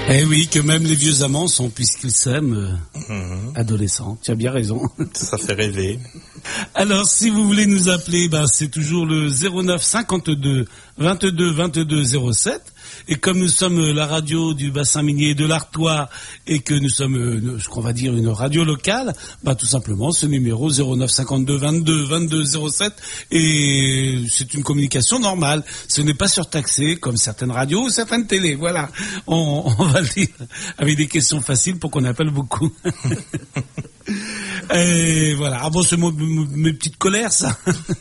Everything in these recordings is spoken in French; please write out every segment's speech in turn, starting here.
Eh oui, que même les vieux amants sont, puisqu'ils s'aiment, adolescents. Tu as bien raison. Ça fait rêver. Alors, si vous voulez nous appeler, c'est toujours le 09 52 22 22 07. Et comme nous sommes la radio du bassin minier de l'Artois et que nous sommes, ce qu'on va dire, une radio locale, tout simplement, ce numéro 09 52 22 22 07, et c'est une communication normale. Ce n'est pas surtaxé comme certaines radios ou certaines télés. Voilà. On va le dire avec des questions faciles pour qu'on appelle beaucoup. Et voilà. Ah bon, c'est mes petites colères, ça.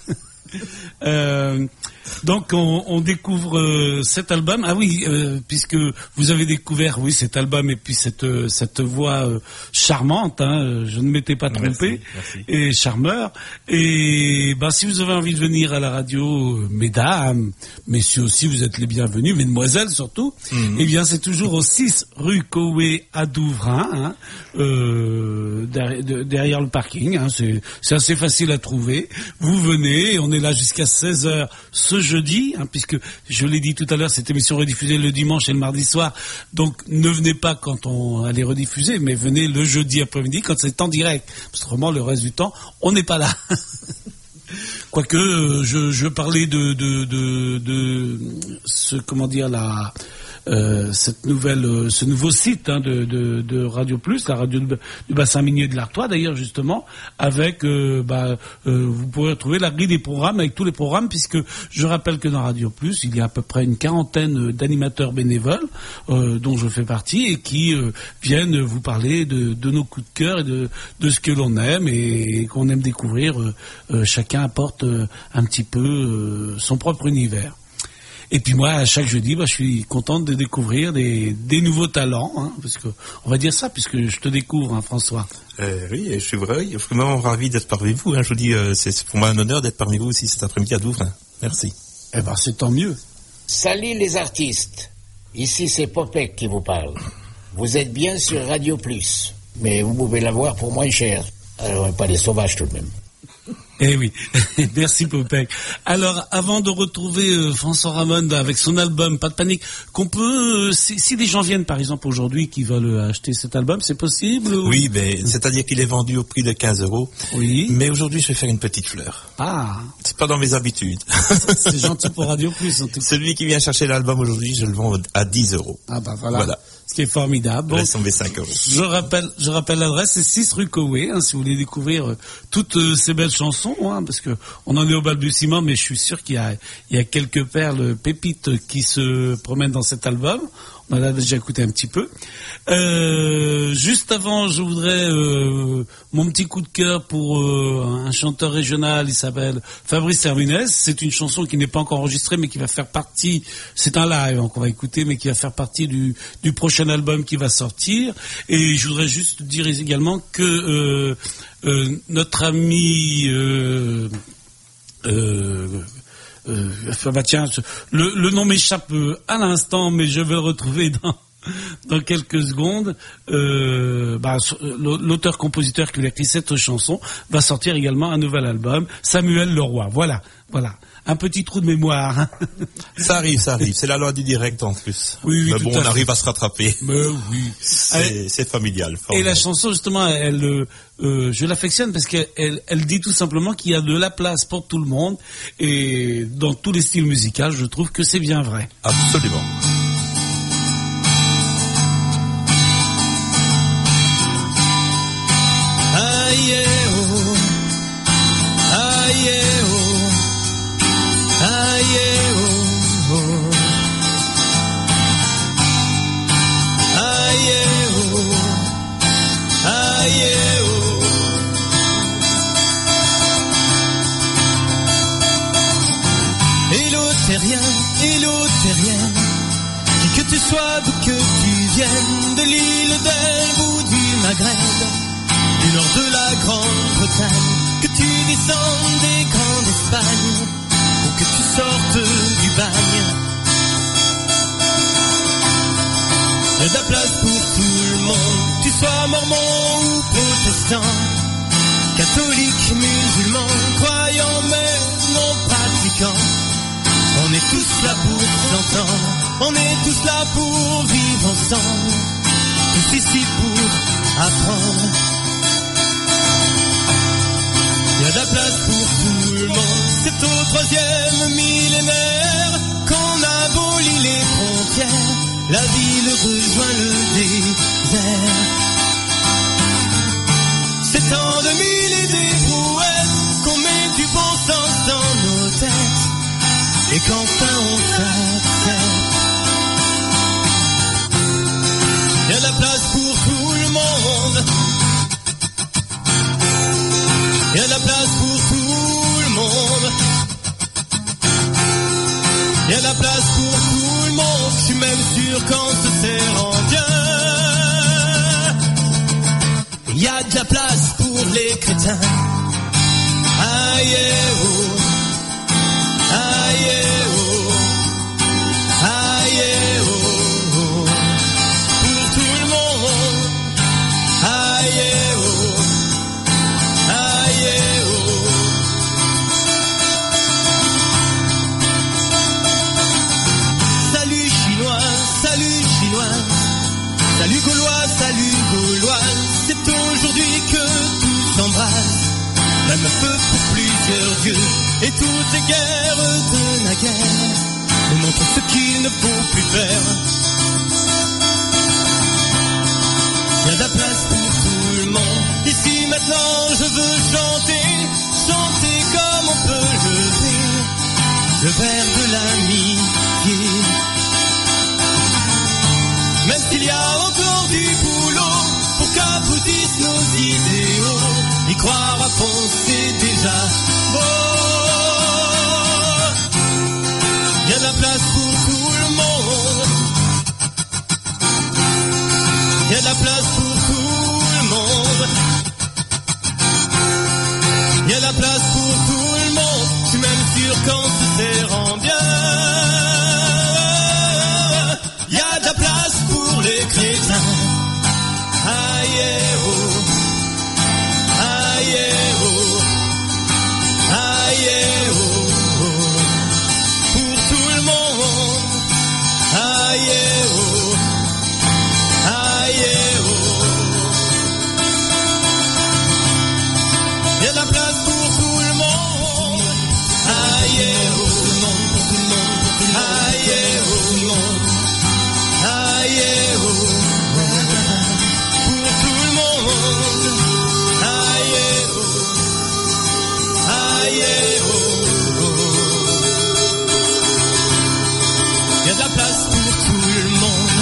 Donc on découvre cet album. Ah oui, puisque vous avez découvert cet album et puis cette voix charmante, je ne m'étais pas trompé. Merci. Et charmeur. Et si vous avez envie de venir à la radio, mesdames, messieurs aussi, vous êtes les bienvenus, mesdemoiselles surtout. Eh bien, c'est toujours au 6 rue Coé à Douvrin, derrière le parking. C'est assez facile à trouver. Vous venez, on est là jusqu'à 16h ce jeudi, puisque je l'ai dit tout à l'heure, cette émission est rediffusée le dimanche et le mardi soir, donc ne venez pas quand on allait rediffuser, mais venez le jeudi après-midi quand c'est en direct, parce que autrement le reste du temps on n'est pas là. Quoique je parlais de ce, comment dire, cette nouvelle, ce nouveau site de Radio Plus, la radio du bassin minier de l'Artois d'ailleurs, justement, avec vous pourrez retrouver la grille des programmes avec tous les programmes, puisque je rappelle que dans Radio Plus il y a à peu près une quarantaine d'animateurs bénévoles dont je fais partie et qui viennent vous parler de nos coups de cœur et de ce que l'on aime et qu'on aime découvrir. Chacun apporte un petit peu son propre univers. Et puis moi, à chaque jeudi, je suis contente de découvrir des nouveaux talents, parce que on va dire ça, puisque je te découvre, François. Oui, et je suis vraiment ravi d'être parmi vous. Je vous dis, c'est pour moi un honneur d'être parmi vous aussi cet après-midi à Douvrin. Merci. C'est tant mieux. Salut les artistes. Ici c'est Popek qui vous parle. Vous êtes bien sur Radio Plus, mais vous pouvez l'avoir pour moins cher. Alors pas des sauvages tout de même. Eh oui, merci Popek. Alors, avant de retrouver François Ramon avec son album Pas de panique, qu'on peut, si des gens viennent par exemple aujourd'hui qui veulent acheter cet album, c'est possible ou... Oui, c'est-à-dire qu'il est vendu au prix de 15 €. Oui. Mais aujourd'hui, je vais faire une petite fleur. Ah. C'est pas dans mes habitudes. C'est gentil pour Radio Plus, en tout cas. Celui qui vient chercher l'album aujourd'hui, je le vends à 10 €. Ah voilà. Ce qui est formidable. Bon, laisse tomber 5 €. Je rappelle l'adresse, c'est 6 rue Coé, si vous voulez découvrir toutes ces belles chansons, parce que on en est au balbutiement, mais je suis sûr qu'il y a quelques perles pépites qui se promènent dans cet album. On en a déjà écouté un petit peu. Juste avant, je voudrais mon petit coup de cœur pour un chanteur régional, il s'appelle Fabrice Herminès. C'est une chanson qui n'est pas encore enregistrée, mais qui va faire partie, c'est un live qu'on va écouter, mais qui va faire partie du prochain album qui va sortir. Et je voudrais juste dire également que notre ami tiens, le nom m'échappe à l'instant, mais je vais le retrouver dans quelques secondes. L'auteur-compositeur qui a écrit cette chanson va sortir également un nouvel album, Samuel Leroy. Voilà. Un petit trou de mémoire. Ça arrive. C'est la loi du direct en plus. Oui, mais bon, on arrive à se rattraper. Mais oui. C'est familial. Et la chanson, justement, je l'affectionne parce qu'elle dit tout simplement qu'il y a de la place pour tout le monde. Et dans tous les styles musicaux, je trouve que c'est bien vrai. Absolument. Aïe, oh. Aïe, oh. Aïe, oh, oh. Aïe, oh. Aïe, oh. Hello terrien, qui que tu sois, d'où que tu viennes, de l'île d'Elbe ou du Maghreb, du nord de la Grande-Bretagne, que tu descendes des camps d'Espagne, que tu sortes du bagne. Il y a de la place pour tout le monde, tu sois mormon ou protestant, catholique, musulman, croyant mais non pratiquant. On On est tous là pour s'entendre, on est tous là pour vivre ensemble, tous ici pour apprendre. Il y a de la place pour tout le monde, c'est au 3e millénaire qu'on abolit les frontières, la ville rejoint le désert. C'est en 2000 et des brouettes qu'on met du bon sens dans nos têtes, et qu'enfin on s'accepte. Il y a de la place pour tout le monde, il y a de la place pour tout le monde, il y a de la place pour tout le monde, je suis même sûr qu'en se serrant bien, il y a de la place pour les crétins. Aïe oh, aïe oh, aïe oh, pour tout le monde. Aïe oh, aïe oh. Salut chinois, salut chinois, salut gaulois, salut gaulois. C'est aujourd'hui que tout s'embrasse, même un peu pour plusieurs dieux. Et toutes les guerres de naguère nous montrent ce qu'il ne faut plus faire. Il y a de la place pour tout le monde. Ici maintenant je veux chanter, chanter comme on peut le faire, le vers de l'amitié. Même s'il y a encore du boulot pour qu'aboutissent nos idéaux, y croire à fond c'est déjà beau. Il y a de la place pour tout le monde, il y a de la place pour tout le monde, il y a de la place pour tout le monde, je suis même sûr qu'en se serrant bien, il y a de la place pour les crétins. Aïe oh, aïe oh, aïe oh, pour tout le monde. Aïe oh, aïe oh, il y a de la place pour tout le monde. Aïe oh, pour tout le monde, pour tout le monde. Aïe oh, aïe oh. Il y a de la place pour tout le monde.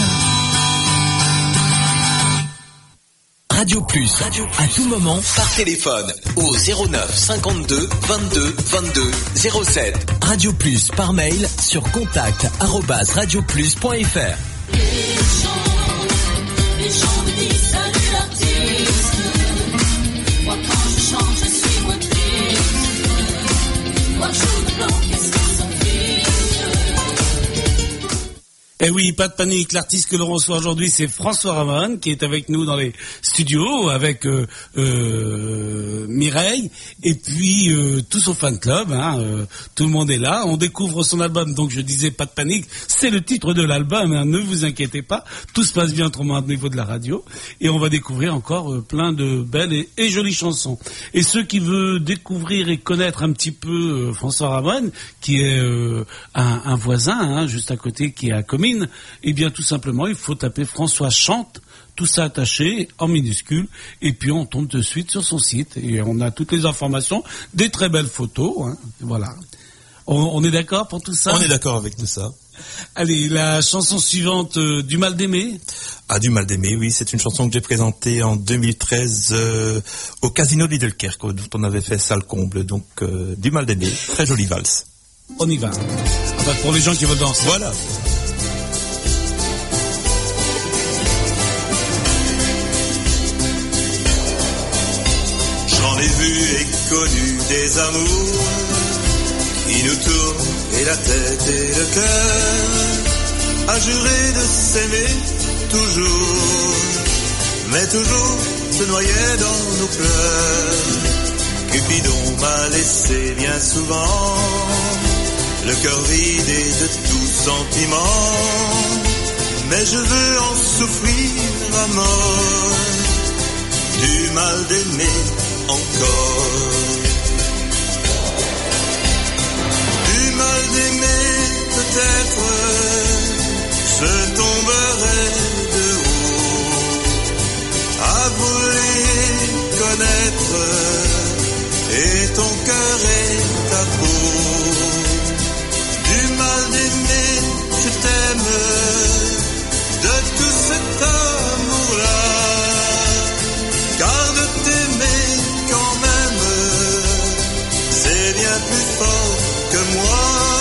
Radio Plus, à tout moment, par téléphone, au 09 52 22 22 07. Radio Plus, par mail, sur contact@radioplus.fr. Les gens me disent salut l'artiste. Moi quand je chante je suis moins triste. Moi je joue le blanc, qu'est-ce qu'ils sont Eh oui, pas de panique, l'artiste que l'on reçoit aujourd'hui c'est François Ramon qui est avec nous dans les studios avec Mireille et puis tout son fan club, tout le monde est là, on découvre son album, donc je disais pas de panique, c'est le titre de l'album, ne vous inquiétez pas, tout se passe bien autrement au niveau de la radio et on va découvrir encore plein de belles et jolies chansons. Et ceux qui veulent découvrir et connaître un petit peu François Ramon, qui est un voisin juste à côté, qui est à Comines, eh bien tout simplement il faut taper François Chante, tout ça attaché en minuscule, et puis on tombe de suite sur son site et on a toutes les informations, des très belles photos, voilà. On est d'accord pour tout ça? On est d'accord avec tout ça. Allez, la chanson suivante, Du mal d'aimer. Ah, Du mal d'aimer, oui, c'est une chanson que j'ai présentée en 2013 au Casino Lidl-Kerk, dont on avait fait salle comble, donc Du mal d'aimer, très jolie valse. On y va. Enfin, pour les gens qui veulent danser. Voilà. J'en ai vu et connu des amours qui nous tournent et la tête et le cœur, à jurer de s'aimer toujours, mais toujours se noyer dans nos pleurs. Cupidon m'a laissé bien souvent le cœur vidé de tout sentiment, mais je veux en souffrir à mort, du mal d'aimer encore. Du mal d'aimer peut-être, je tomberai de haut, à vouloir connaître, et ton cœur et ta peau. Du mal d'aimer, je t'aime, de tout cet amour-là, car de t'aimer quand même, c'est bien plus fort que moi.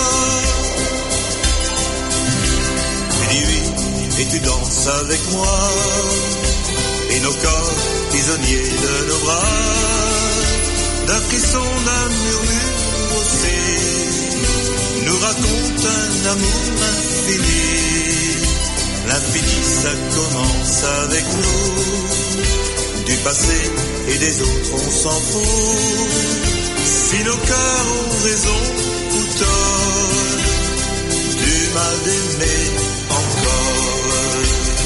Tu dis oui, et tu danses avec moi, et nos corps prisonniers de nos bras, d'un frisson, d'un murmure aussi, nous raconte un amour infini. L'infini, ça commence avec nous, du passé et des autres on s'en fout. Si nos cœurs ont raison ou tort, du mal d'aimer encore.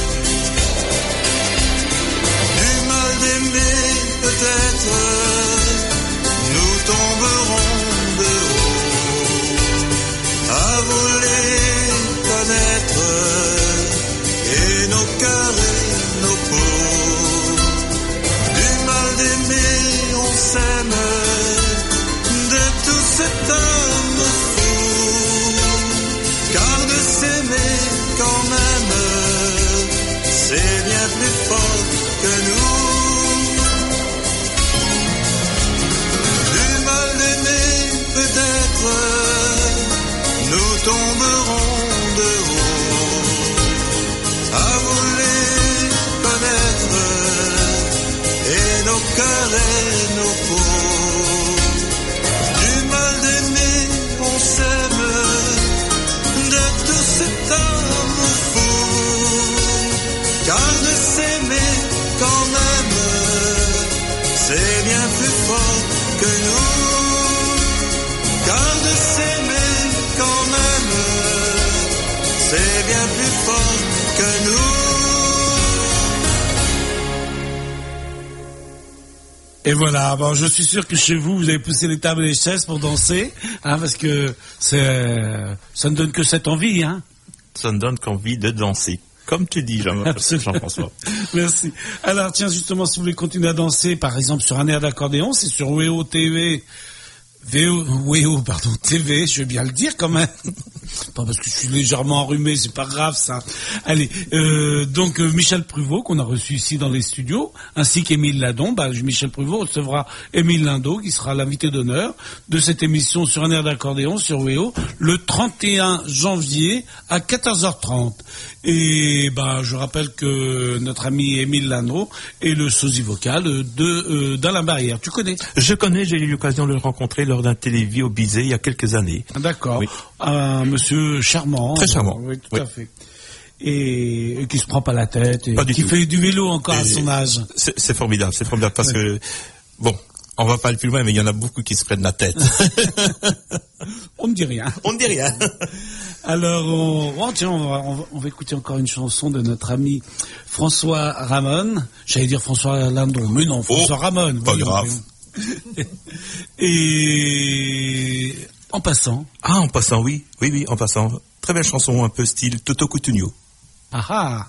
Du mal d'aimer peut-être, nous tomberons de haut, à vouloir connaître, et nos cœurs et nos peaux. Du mal d'aimer, on s'aime, de tout cet homme fou, car de s'aimer quand même, c'est bien plus fort que nous. Du mal d'aimer peut-être, nous tomberons de haut, à vouloir connaître, et nos cœurs et nos peaux. Du mal d'aimer, on s'aime, de tout cet amour fou, car de s'aimer quand même, c'est bien plus fort que nous. Car de s'aimer quand même, c'est bien plus fort que nous. Et voilà, bon, je suis sûr que chez vous, vous avez poussé les tables et les chaises pour danser, hein, parce que ça ne donne que cette envie, hein. Ça ne donne qu'envie de danser. Comme tu dis, Jean-François. Merci. Alors, tiens, justement, si vous voulez continuer à danser, par exemple, sur un air d'accordéon, c'est sur WEO TV, TV, je vais bien le dire quand même. Pas parce que je suis légèrement enrhumé, c'est pas grave ça. Allez, donc Michel Pruvot, qu'on a reçu ici dans les studios, ainsi qu'Émile Ladon. Michel Pruvot recevra Émile Ladon, qui sera l'invité d'honneur de cette émission sur un air d'accordéon sur WEO, le 31 janvier à 14h30. Et je rappelle que notre ami Émile Ladon est le sosie vocal d'Alain Barrière. Tu connais? Je connais, j'ai eu l'occasion de le rencontrer lors d'un télévis au Bizet il y a quelques années. D'accord. Oui. Un monsieur charmant. Très charmant. Oui, tout à fait. Et qui se prend pas la tête, et qui tout. fait du vélo encore à son âge. C'est formidable parce que, bon, on va pas aller plus loin, mais il y en a beaucoup qui se prennent la tête. On ne dit rien. On ne dit rien. Alors, on va écouter encore une chanson de notre ami François Ramon. J'allais dire François Ladon, mais non, François Ramon. Pas grave. Et en passant. Ah, en passant, oui, en passant. Très belle chanson, un peu style Toto Cutugno. Ah ah.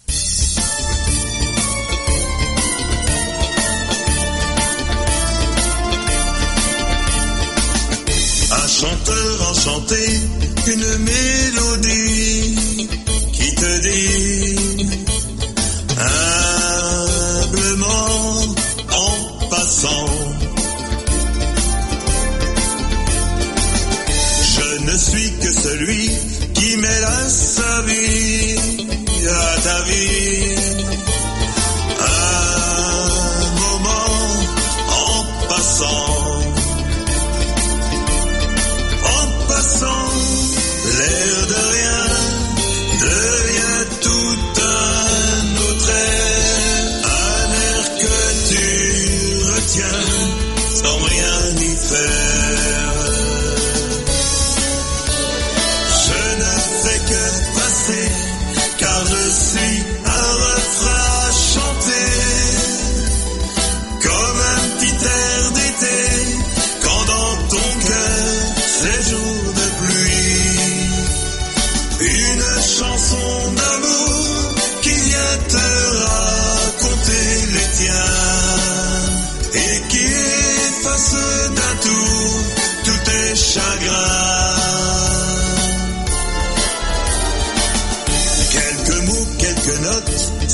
Un chanteur enchanté, une mélodie qui te dit humblement en passant. Je ne suis que celui qui mêle sa vie à ta vie. Un moment en passant. En passant, l'air de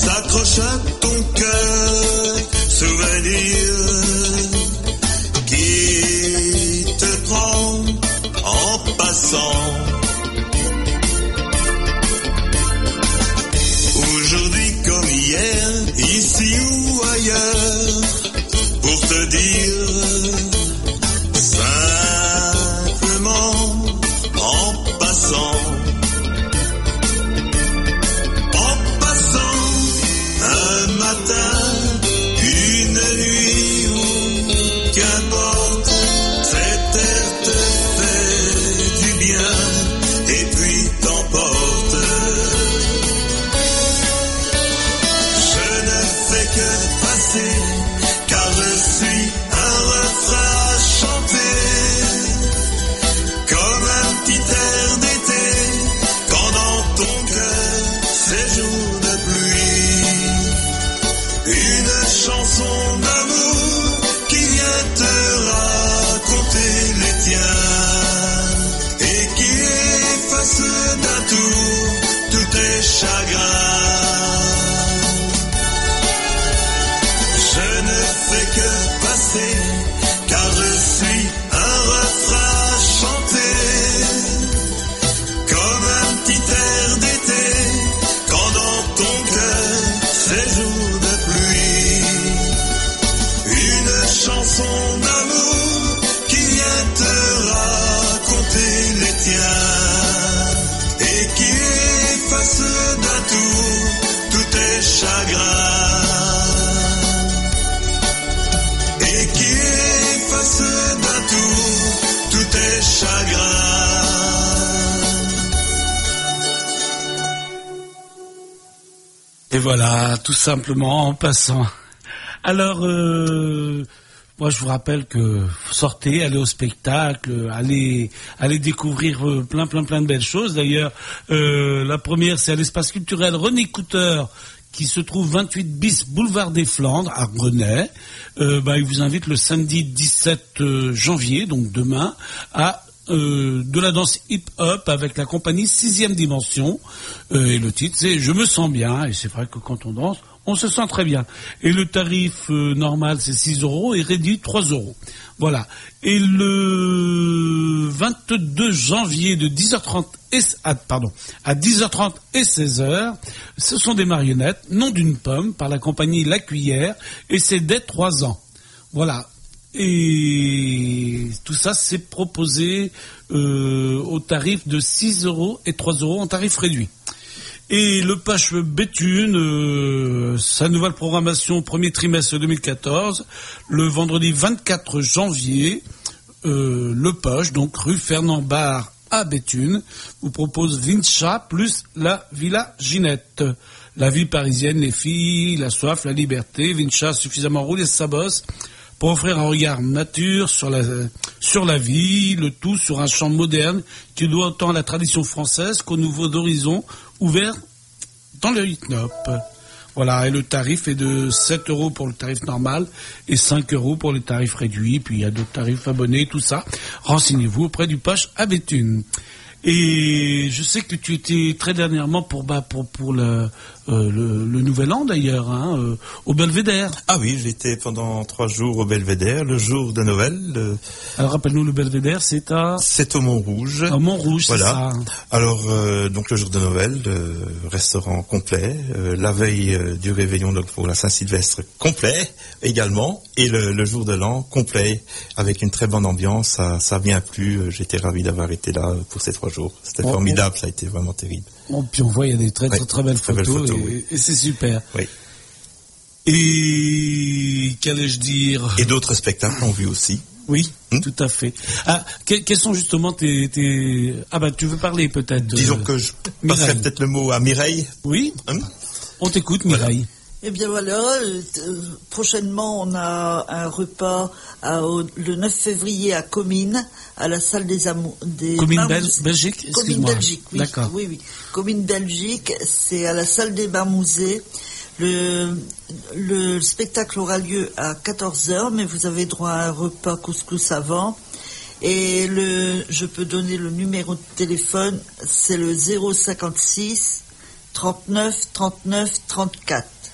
s'accroche à ton cœur, souvenir qui te prend en passant. Aujourd'hui comme hier, ici ou ailleurs, pour te dire simplement en passant. En passant un matin, une nuit ou qu'importe, cet air te fait du bien et puis t'emporte. Je ne fais que passer, car je suis un refrain à chanter, comme un petit air d'été, quand dans ton cœur ces jours de pluie, une chanson d'amour qui vient te raconter les tiens, et qui efface d'un tour tous tes chagrins. Je ne fais que passer, car je suis un refrain à chanter, comme un petit air d'été, quand dans ton cœur ces jours de pluie, une chanson d'amour qui vient te raconter les tiens, et qui efface d'un tour tous tes chagrins. Et qui efface d'un tour tous tes chagrins. Et voilà, tout simplement en passant. Alors, moi je vous rappelle que sortez, allez au spectacle, allez découvrir plein de belles choses. D'ailleurs, la première c'est à l'espace culturel René Couteur, qui se trouve 28 bis boulevard des Flandres à Renay. Il vous invite le samedi 17 janvier, donc demain, à de la danse hip-hop avec la compagnie 6e Dimension. Et le titre c'est « Je me sens bien ». Et c'est vrai que quand on danse, on se sent très bien. Et le tarif normal c'est 6 € et réduit 3 €. Voilà. Et le 22 janvier de 10h30 à 10h30 et 16h, ce sont des marionnettes, nom d'une pomme, par la compagnie La Cuillère, et c'est dès 3 ans. Voilà. Et tout ça, c'est proposé au tarif de 6 € et 3 € en tarif réduit. Et le Poche Béthune, sa nouvelle programmation premier trimestre 2014, le vendredi 24 janvier, le Poche, donc rue Fernand Barre à Béthune, vous propose Vincha plus la Villa Ginette. La vie parisienne, les filles, la soif, la liberté. Vincha suffisamment roulé sa bosse pour offrir un regard nature sur la vie, le tout sur un champ moderne qui doit autant à la tradition française qu'au nouveau d'horizon ouvert dans le hip-hop. Voilà, et le tarif est de 7 € pour le tarif normal et 5 € pour les tarifs réduits. Puis il y a d'autres tarifs abonnés, tout ça. Renseignez-vous auprès du Poche à Béthune. Et je sais que tu étais très dernièrement pour le Nouvel An d'ailleurs, au Belvédère. Ah oui, j'étais pendant 3 jours au Belvédère, le jour de Noël. Alors rappelle-nous, le Belvédère, c'est au Montrouge. Au Montrouge, voilà. C'est ça. Alors, donc le jour de Noël, restaurant complet. La veille du réveillon, donc pour la Saint-Sylvestre, complet également. Et le jour de l'an, complet, avec une très bonne ambiance. Ça a bien plu. J'étais ravi d'avoir été là pour ces 3 jours. C'était formidable, ça a été vraiment terrible. Puis on voit, il y a des très belles photos, et c'est super. Oui. Et qu'allais-je dire? Et d'autres spectacles ont vu aussi. Oui, tout à fait. Ah, quels sont justement tes... Ah ben, tu veux parler peut-être de... Disons que je passerai peut-être le mot à Mireille. Oui, on t'écoute, Mireille. Voilà. Eh bien voilà, prochainement on a un repas le 9 février à Comines, à la salle des Comines Belgique, Comines Belgique, oui. D'accord. Oui. Comines Belgique, c'est à la salle des Bains-Musées. Le spectacle aura lieu à 14h, mais vous avez droit à un repas couscous avant. Et je peux donner le numéro de téléphone, c'est le 056 39 39 34.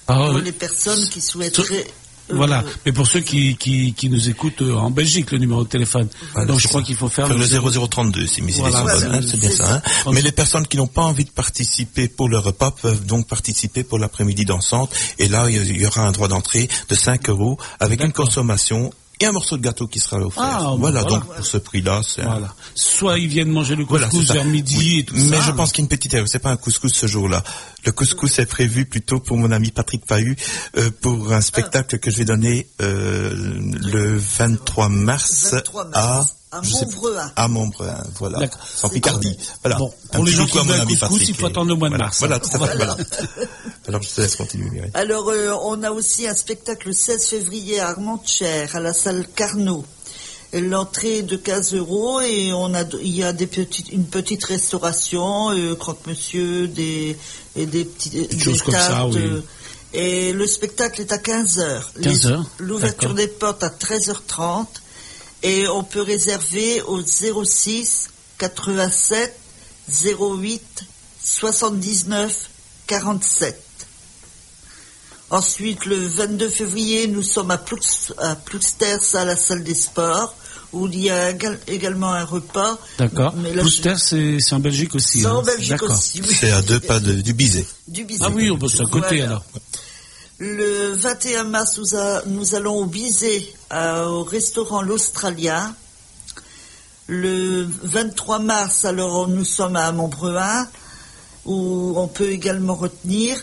pour oui. les personnes qui souhaiteraient... Voilà, mais pour ceux qui nous écoutent en Belgique, le numéro de téléphone. Voilà, donc je crois qu'il faut faire le 0032, c'est mis Voilà, c'est bien ça. Hein. Mais les personnes qui n'ont pas envie de participer pour le repas peuvent donc participer pour l'après-midi dansante. Et là, il y aura un droit d'entrée de 5 € avec une consommation et un morceau de gâteau qui sera offert. Voilà, donc pour ce prix-là, c'est... Voilà. Soit ils viennent manger le couscous vers midi et tout ça. Mais je pense qu'il y a une petite erreur, c'est pas un couscous ce jour-là. Le couscous est prévu plutôt pour mon ami Patrick Pahu, pour un spectacle que je vais donner le 23 mars à Montbrun, voilà. D'accord. En Picardie. Voilà. Bon, pour les gens qui veulent un couscous, il faut attendre le mois de mars. Voilà, tout à fait, voilà. Alors, je te laisse continuer. Oui. Alors, on a aussi un spectacle le 16 février à Armentières, à la salle Carnot. L'entrée est de 15 € et il y a une petite restauration, croque-monsieur, des choses comme ça, oui. Et le spectacle est à 15h. 15h. L'ouverture des portes à 13h30 et on peut réserver au 06 87 08 79 47. Ensuite, le 22 février, nous sommes à Ploegsters, à la salle des sports, où il y a également un repas. D'accord. Ploegsters, c'est en Belgique aussi. C'est en Belgique aussi. Oui. C'est à 2 pas du Bizet. Ah oui, c'est à côté alors. Le 21 mars, nous allons au Bizet, au restaurant L'Australien. Le 23 mars, alors nous sommes à Montbrun, où on peut également retenir.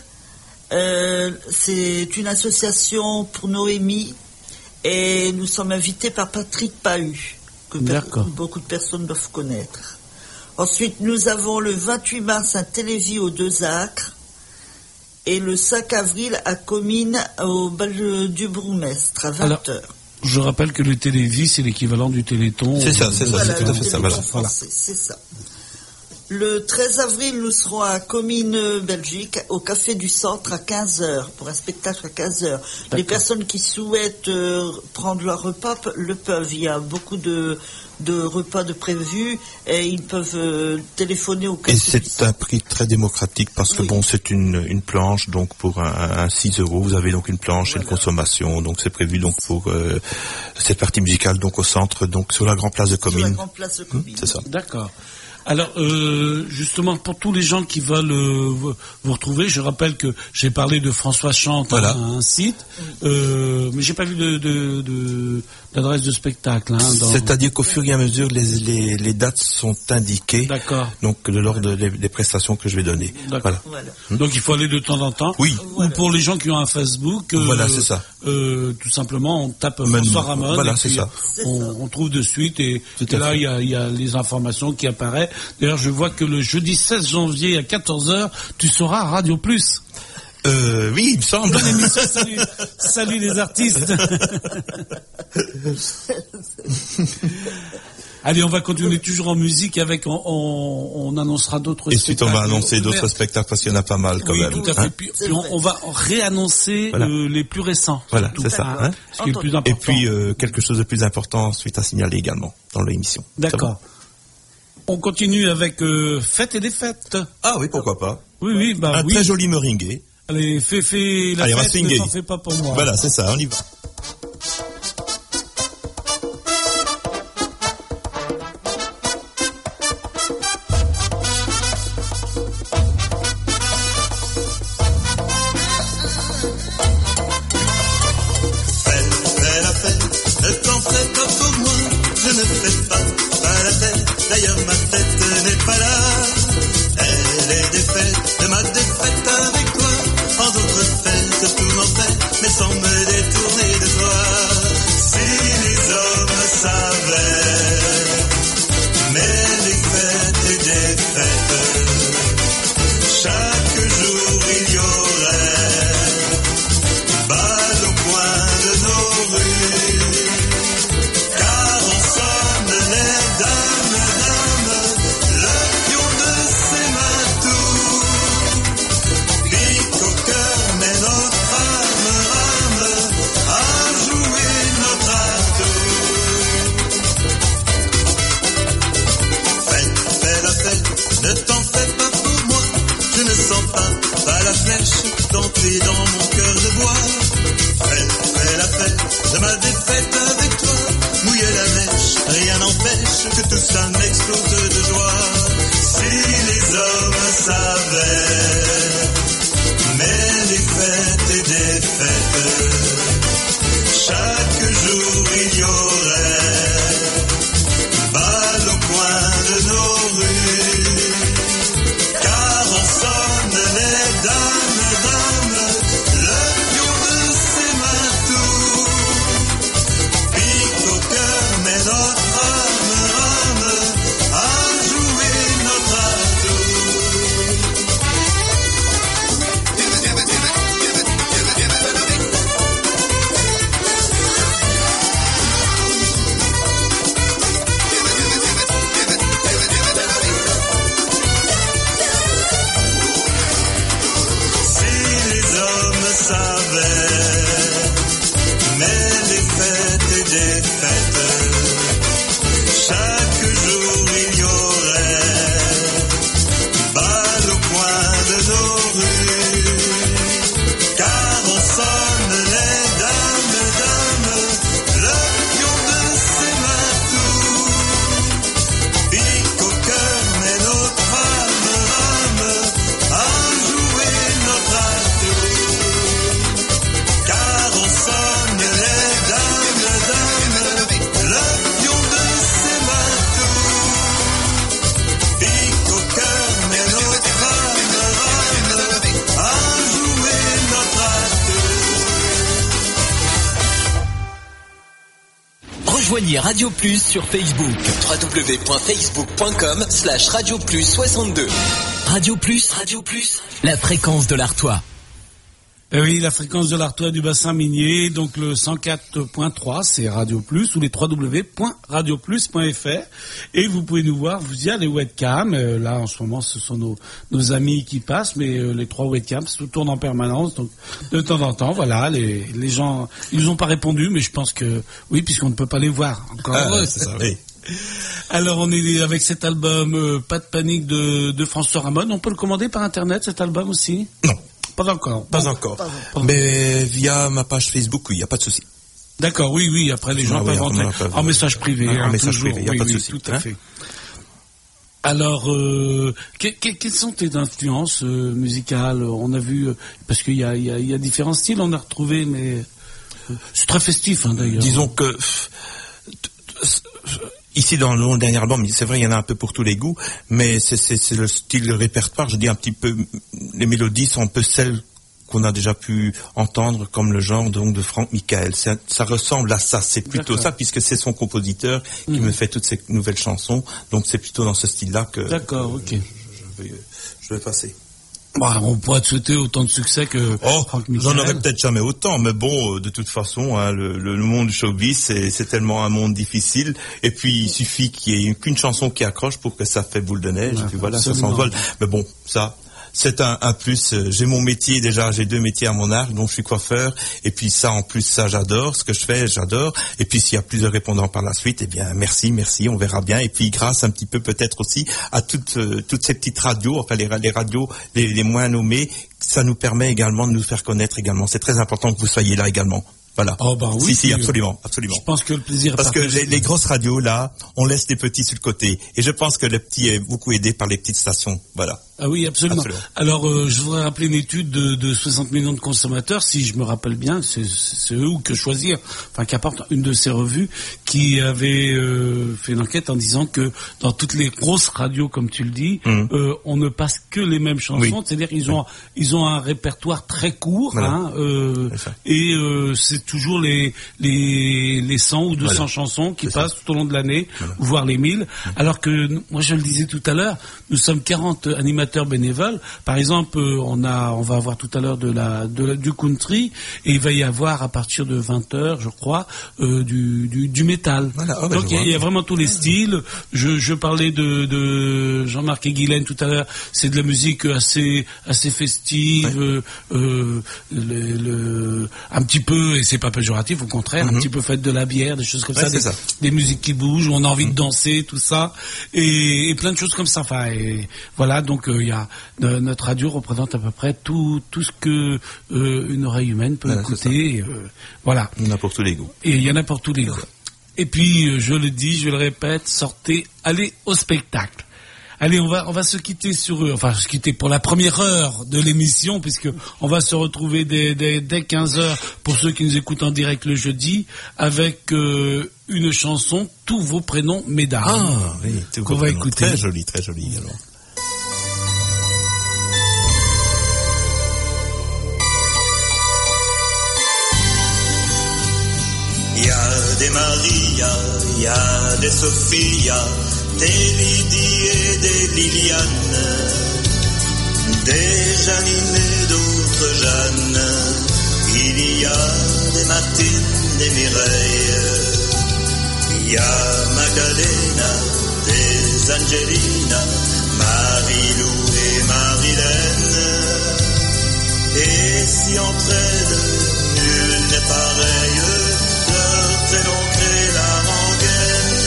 C'est une association pour Noémie et nous sommes invités par Patrick Pahu, que beaucoup de personnes doivent connaître. Ensuite, nous avons le 28 mars un télévis aux 2 Acres et le 5 avril à Comines au bal du bourgmestre à 20h. Je rappelle que le télévis, c'est l'équivalent du Téléthon. C'est ça, c'est tout à fait ça. Voilà. C'est ça. Le 13 avril, nous serons à Comines, Belgique, au Café du Centre à 15h, pour un spectacle à 15h. D'accord. Les personnes qui souhaitent prendre leur repas le peuvent. Il y a beaucoup de repas de prévus et ils peuvent téléphoner au Café du Centre. Et c'est un prix très démocratique parce que c'est une planche, donc pour un 6 €, vous avez donc une planche et une consommation. Donc c'est prévu donc pour cette partie musicale, donc au centre, donc sur la grande place de Comines. Sur la grande place de Comines. C'est ça. D'accord. Alors, justement, pour tous les gens qui veulent vous retrouver, je rappelle que j'ai parlé de François Chante, un site, mais j'ai pas vu d'adresse de spectacle. C'est-à-dire qu'au fur et à mesure, les dates sont indiquées. D'accord. Donc, de l'ordre des prestations que je vais donner. Voilà. Donc, il faut aller de temps en temps. Oui. Ou pour les gens qui ont un Facebook. Voilà, c'est ça. Tout simplement, on tape François Ramon. Voilà, et c'est ça. On trouve de suite et là, il y a les informations qui apparaissent. D'ailleurs, je vois que le jeudi 16 janvier à 14h, tu seras à Radio Plus. Oui, il me semble. Bonne émission, salut les artistes. Allez, on va continuer toujours en musique avec, on annoncera d'autres spectacles. Et ensuite, on va annoncer d'autres spectacles parce qu'il y en a pas mal quand même. Oui, tout à fait. Puis on va réannoncer les plus récents. Voilà, c'est ça. Ce qui est le plus important. Et puis, quelque chose de plus important ensuite à signaler également dans l'émission. D'accord. On continue avec Fêtes et défaites. Ah oui, pourquoi pas. Oui, un très joli meringue. Allez, fais la fête, ne t'en fais pas pour moi. Voilà, c'est ça, on y va. Fais la fête, ne t'en fais pas pour moi, je ne fais pas la fête, d'ailleurs ma fête n'est pas là. Elle est défaite de ma défaite avec toi. En d'autres fêtes, tout m'en fait, mais sans me détourner de toi. Si les hommes savaient, mais les fêtes et des fêtes, chaque jour il y aurait balle au coin de nos rues. Car ensemble les dames, le pion de ses matous pique au cœur, mais notre âme à jouer notre atout. Fais la fête, ne t'en fais pas pour moi, je ne sens pas la flèche d'entrer dans mon cœur fêtes. Chaque jour il y aurait bal au coin de nos rues, car en somme les dames, le pion de ses matous pique au cœur, mais notre âme a joué notre atout. Si les hommes savaient, mais les fêtes et des fêtes, chaque jour il y aurait bal au coin de nos rues, car en somme les dames, le pion de ses matous pique au cœur, mais notre âme a joué notre atout, car en somme les dames, le pion de ses matous pique au cœur, mais notre âme a joué notre atout. Rejoignez Radio Plus sur Facebook. www.facebook.com/Radio Plus 62. Radio Plus, la fréquence de l'Artois. Oui, la fréquence de l'Artois du bassin minier, donc le 104.3, c'est Radio Plus, ou les www.radioplus.fr. Et vous pouvez nous voir via les webcams. Là, en ce moment, ce sont nos amis qui passent, mais les 3 webcams, tout tourne en permanence. Donc, de temps en temps, voilà, les gens, ils nous ont pas répondu, mais je pense que oui, puisqu'on ne peut pas les voir encore. C'est ça, oui. Alors, on est avec cet album Pas de panique de François Ramon. On peut le commander par Internet, cet album aussi? Non. Pas encore. Pas encore. Mais via ma page Facebook, oui, il n'y a pas de souci. D'accord, oui, après les gens peuvent entrer en message privé. En message privé, il n'y a pas de souci. Tout à fait. Alors, quelles sont tes influences musicales? On a vu, parce qu'il y a différents styles, on a retrouvé, mais c'est très festif d'ailleurs. Disons que ici dans le dernier album, c'est vrai, il y en a un peu pour tous les goûts, mais c'est le style, le répertoire. Je dis un petit peu, les mélodies sont un peu celles qu'on a déjà pu entendre, comme le genre donc de Franck Michael. Ça ressemble à ça, c'est plutôt ça, puisque c'est son compositeur qui me fait toutes ces nouvelles chansons. Donc c'est plutôt dans ce style-là que je vais passer. Bah, on pourrait te souhaiter autant de succès que Franck Michael. J'en aurais peut-être jamais autant, mais bon, de toute façon, le monde du showbiz, c'est tellement un monde difficile. Et puis, il suffit qu'il y ait qu'une chanson qui accroche pour que ça fait boule de neige. Et puis voilà, ça s'envole. Mais bon, ça, c'est un plus. J'ai mon métier déjà, j'ai 2 métiers à mon arc, donc je suis coiffeur. Et puis ça, en plus, ça, j'adore. Ce que je fais, j'adore. Et puis s'il y a plus de répondants par la suite, eh bien, merci, on verra bien. Et puis grâce un petit peu peut-être aussi à toutes ces petites radios, enfin les radios les moins nommées, ça nous permet également de nous faire connaître également. C'est très important que vous soyez là également. Voilà. Oh bah oui. Si, absolument. Je pense que le plaisir. Parce que les grosses radios là, on laisse les petits sur le côté. Et je pense que le petit est beaucoup aidé par les petites stations. Voilà. Ah oui, absolument. Alors, je voudrais rappeler une étude de 60 millions de consommateurs, si je me rappelle bien, c'est eux ou que choisir, enfin qu'apporte une de ces revues, qui avait fait une enquête en disant que dans toutes les grosses radios, comme tu le dis, on ne passe que les mêmes chansons, c'est-à-dire ils ont un répertoire très court, et c'est toujours les 100 ou 200 chansons qui passent tout au long de l'année, voire les 1000, alors que, moi je le disais tout à l'heure, nous sommes 40 animateurs bénévoles. Par exemple, on va avoir tout à l'heure du country, et il va y avoir à partir de 20h, je crois, du métal. Voilà. Donc il y a vraiment tous les styles. Je parlais de Jean-Marc et Guylaine tout à l'heure. C'est de la musique assez festive, un petit peu, et c'est pas péjoratif, au contraire, un petit peu fête de la bière, des choses comme ça, des musiques qui bougent, où on a envie de danser, tout ça, et plein de choses comme ça. Enfin, et voilà, donc notre radio représente à peu près tout ce que une oreille humaine peut écouter. Voilà. Il y en a pour tous les goûts. Et il y en a pour tous les goûts. Et puis, je le dis, je le répète, allez au spectacle. Allez, on va se quitter se quitter pour la première heure de l'émission, puisque on va se retrouver dès 15h pour ceux qui nous écoutent en direct le jeudi, avec une chanson, tous vos prénoms, mesdames. Ah oui, tous qu'on vos va prénoms. écouter. Très joli alors. Il y a des Maria, il y a des Sophia, des Lydie et des Liliane, des Janine et d'autres Jeanne. Il y a des Martine, des Mireille, il y a Magdalena, des Angelina, Marie-Lou et Marilène. Et si entre elles nul n'est pareil, leur prénom crée la rengaine.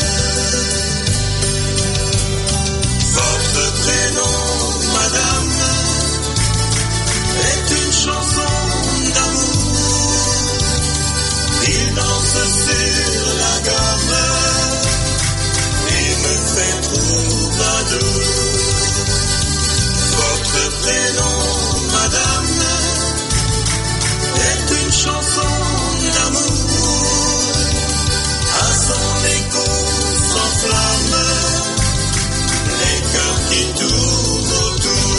Votre prénom, madame, est une chanson d'amour. Il danse sur la gamme et me fait troubadour. Votre prénom, madame, est une chanson d'amour. À son écho s'enflamme les cœurs qui tournent autour.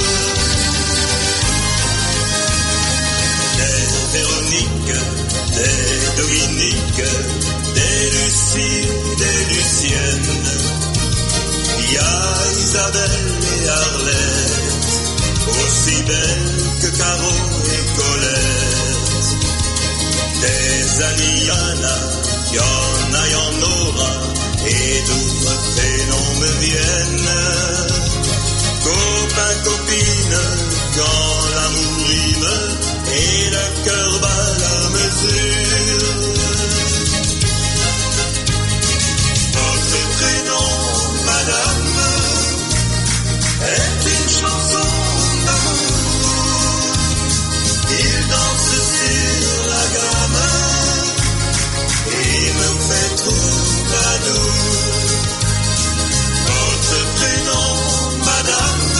Des Véronique, des Dominique, des Lucie, des Lucienne. Il y a Isabelle et Arlette, aussi belles que Caro et Colette. Des Aliana, y'en a, y'en aura, et d'autres prénoms me viennent. Copains, copines, quand l'amour rime, et le cœur bat la mesure. Votre prénom, madame, est une chanson d'amour. Il danse sur la gamme et me fait troubadour. Votre prénom, madame,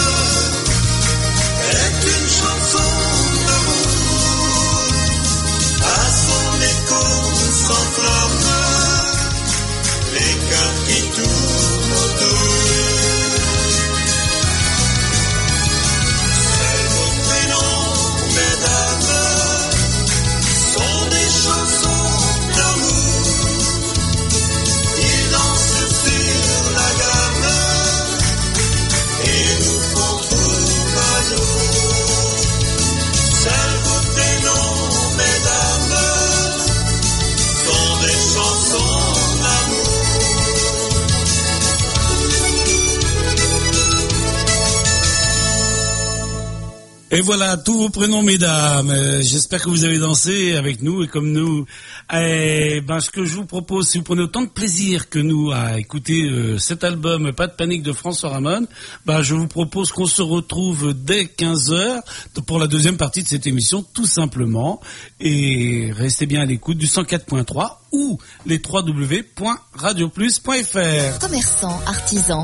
est une chanson d'amour. À son écho s'enflamme les cœurs qui tournent autour. Seuls vos prénoms, mesdames, sont des chansons d'amour. Ils dansent sur la gamme et nous font troubadour. Seuls vos prénoms, mesdames, sont des chansons d'amour. Et voilà, tous vos prénoms, mesdames. J'espère que vous avez dansé avec nous et comme nous. Ce que je vous propose, si vous prenez autant de plaisir que nous à écouter cet album Pas de panique de François Ramon, je vous propose qu'on se retrouve dès 15h pour la deuxième partie de cette émission, tout simplement. Et restez bien à l'écoute du 104.3 ou les www.radioplus.fr. Commerçants, artisans,